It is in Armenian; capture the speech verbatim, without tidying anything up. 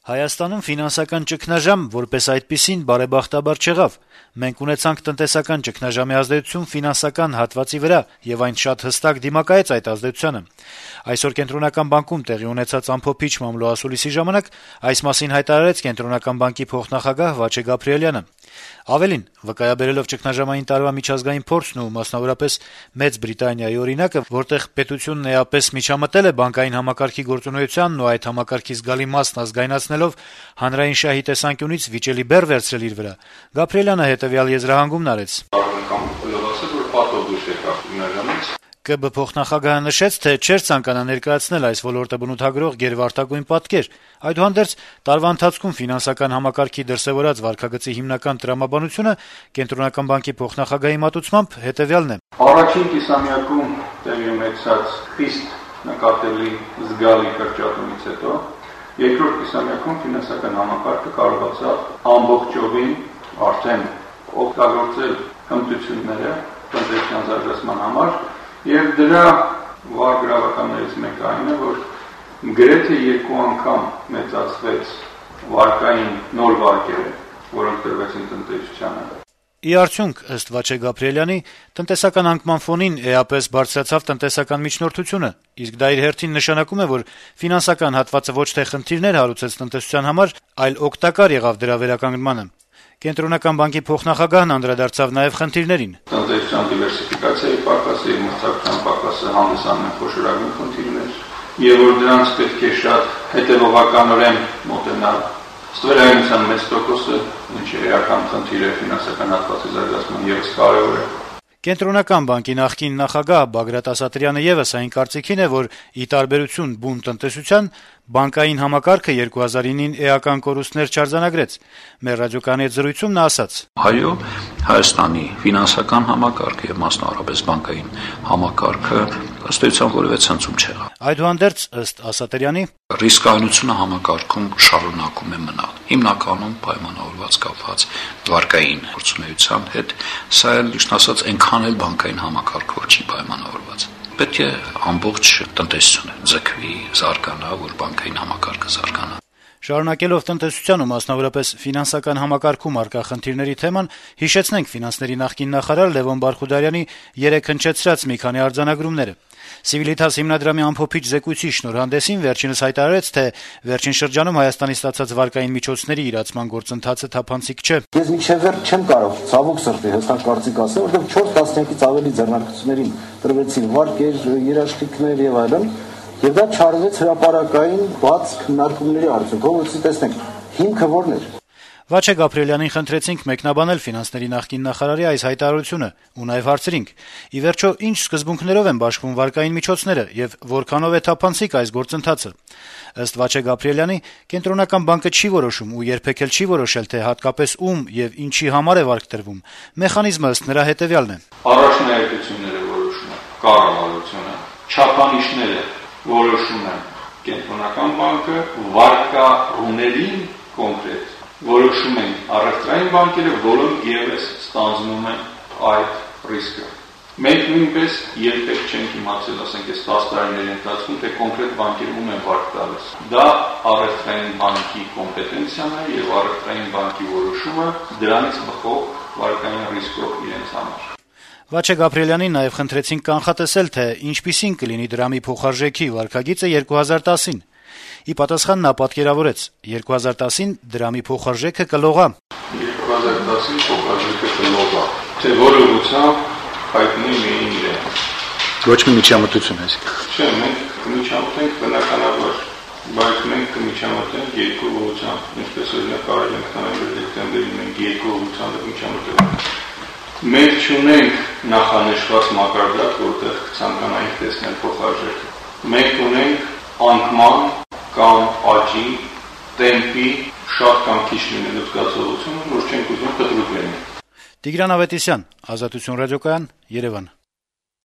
Հայաստանում ֆինանսական ճգնաժամ որպես այդպիսին բարեբախտաբար չեղավ: Մենք ունեցանք տնտեսական ճգնաժամի ազդեցություն ֆինանսական հատվածի վրա, եւ այն շատ հստակ դիմակայեց այդ ազդեցությանը: Այսօր Կենտրոնական բանկում տեղի ունեցած ամփոփիչ մամլո ասուլիսի ժամանակ այս մասին հայտարարեց Կենտրոնական բանկի փոխնախագահ Վաչե Գաբրիելյանը: Ավելին, վկայաբերելով ճգնաժամային տարվա միջազգային փորձն ու մասնավորապես Մեծ Բրիտանիայի օրինակը, որտեղ պետությունն էապես միջամտել է բանկային համակարգի գործունեությանն ու այդ համակարգի զգալի մասն ազգայնացնելով հանրային շահի տեսանկյունից վիճելի բեռ վերցրել իր վրա, Գաբրիելյանը հետեւյալ եզրահանգումն արեց. ԿԲ փոխնախագահը նշեց, թե չէր ցանկանա ներկայացնել այս ոլորտը բնութագրող գերվարտագույն պատկեր: Այդուհանդերձ, տարվա ընթացքում ֆինանսական համակարգի դրսեւորած վարքագծի հիմնական տրամաբանությունը Կենտրոնական բանկի փոխնախագահի մատուցմամբ հետեւյալն է. Առաջին կիսամյակում տեղի ունեցած խիստ նկատելի զգալի կրճատումից հետո երկրորդ կիսամյակում ֆինանսական համակարգը կարողացավ ամբողջովին արդեն օգտագործել հմտությունները տնտեսության զարգացման համար, եւ դրա վառ գրավականներից մեկը այն է, որ գրեթե երկու անգամ մեծացվեց վարկային նոր վարկերը, որոնք տրվեցին տնտեսությանը: Ի արդյունք, ըստ Վաչե Գաբրիելյանի, տնտեսական անկման ֆոնին էապես բարձրացավ տնտեսական միջնորդությունը, իսկ դա իր հերթին նշանակում է, որ ֆինանսական հատվածը ոչ թե խնդիրներ հարուցեց տնտեսության համար, այլ օգտակար եղավ դրա վերականգնմանը: Կենտրոնական բանկի փոխնախագահն անդրադարձավ նաեւ խնդիրներին. Տնտեսության դիվերսիֆիկացիայի պակասը եւ մրցակցության պակասը հանդիսանում են խոշորագույն խնդիրներ, եւ որ դրանց պետք է շատ հետեւողականորեն մոտենալ. Ստվերայնության մեծ տոկոսը, ինչը էական խնդիր է ֆինանսական հատվածի զարգացման եւս կարեւոր է: Կենտրոնական բանկի նախկին նախագահ Բագրատ Ասատրյանը եւս այն կարծիքին է, որ ի տարբերություն բուն տնտեսության, բանկային համակարգը երկու հազար ինին էական կորուստներ չարձանագրեց: Մեր ռադիոկայանի հետ զրույցում նա ասաց. Այո, Հայաստանի ֆինանսական համակարգը եւ մասնավորապես բանկային համակարգը ըստ էության որեւէ ցնցում չեղավ: Այդուհանդերձ, ըստ Ասատրյանի, ռիսկայնությունը համակարգում շարունակում է մնալ, հիմնականում պայմանավորված կապված վարկային գործունեության հետ, սա էլ ճիշտ ասած այնքան էլ բանկային համակարգով չի պայմանավորված: Պետք է ամբողջ տնտեսությունը ձգվի, զարգանա, որ բանկային համակարգը զարգանա: Շարունակելով տնտեսության ու մասնավորապես ֆինանսական համակարգում առկա խնդիրների թեման, հիշեցնենք ֆինանսների նախկին նախարար Լեւոն Բարխուդարյանի երեկ հնչեցրած մի քանի արձանագրումները: Civitas հիմնադրամի ամփոփիչ զեկույցի շնորհանդեսին վերջինս հայտարարեց, թե վերջին շրջանում Հայաստանի ստացած վարկային միջոցների իրացման գործընթացը թափանցիկ չէ: Ես մինչեւ վերջ չեմ կարող ցավոք սրտի հստակ կարծիք ասել, որովհետեւ չորս տասնյակից ավելի ձեռնարկություններին տրվեցին վարկեր, երաշխիքներ եւ այլն, եւ դա չարվեց հրապարակային բաց քննարկումների արդյունքով, որովհետեւ տեսնենք հիմքը որն էր: Վաչե Գաբրիելյանին խնդրեցինք մեկնաբանել ֆինանսների նախկին նախարարի այս հայտարարությունը ու նաեւ հարցրինք. ի վերջո, ինչ սկզբունքներով են բաշխվում վարկային միջոցները եւ որքանով է թափանցիկ այս գործընթացը: Ըստ Վաչե Գաբրիելյանի, Կենտրոնական բանկը չի որոշում ու երբեք էլ չի որոշել, թե հատկապես ում եւ ինչի համար է վարկ տրվում: Մեխանիզմը ըստ նրա հետեւյալն է. Առաջնահերթությունները որոշում է կառավարությունը, չափանիշները որոշում է Կենտրոնական բանկը, վարկառուներին կոնկրետ որոշում են առևտրային բանկերը, որոնք եւս ստանձնում են այդ ռիսկը: Մենք նույնպես երբեք չենք իմացել, ասենք այս տասը տարիների ընթացքում, թե կոնկրետ բանկերը ում են վարկ տալիս: Դա առևտրային բանկի կոմպետենցիան է եւ առևտրային բանկի որոշումը դրանից բխող վարկային ռիսկով իրենց համար: Վաչե Գաբրիելյանին նաեւ խնդրեցինք կանխատեսել, թե ինչպիսին կլինի դրամի փոխարժեքի վարքագիծը երկու հազար տասին: Ի պատասխան նա պատկերավորեց. երկու հազար տասին դրամի փոխարժեքը կլողա: երկու հազար տասին փոխարժեքը կլողա, թե որ ուղղությամբ հայտնի միայն իրեն: Ոչ մի միջամտություն այսինքն: Չէ, մենք կմիջամտենք բնականաբար, բայց մենք կմիջամտենք երկու ուղղությամբ, ինչպես օրինակ կարելի է նոյեմբեր-դեկտեմբերին մենք երկու ուղղությամբ միջամտել: Մենք չունենք նախանշված մակարդակ, որտեղ կցանկանայինք տեսնել փոխարժեքը: Մենք ունենք անկման կամ աճի տեմպի շատ կամ քիչ լինելու զգացողությունը, որ չենք ուզում կտրուկ լինի: Տիգրան Ավետիսյան, Ազատություն ռադիոկայան, Երեւան: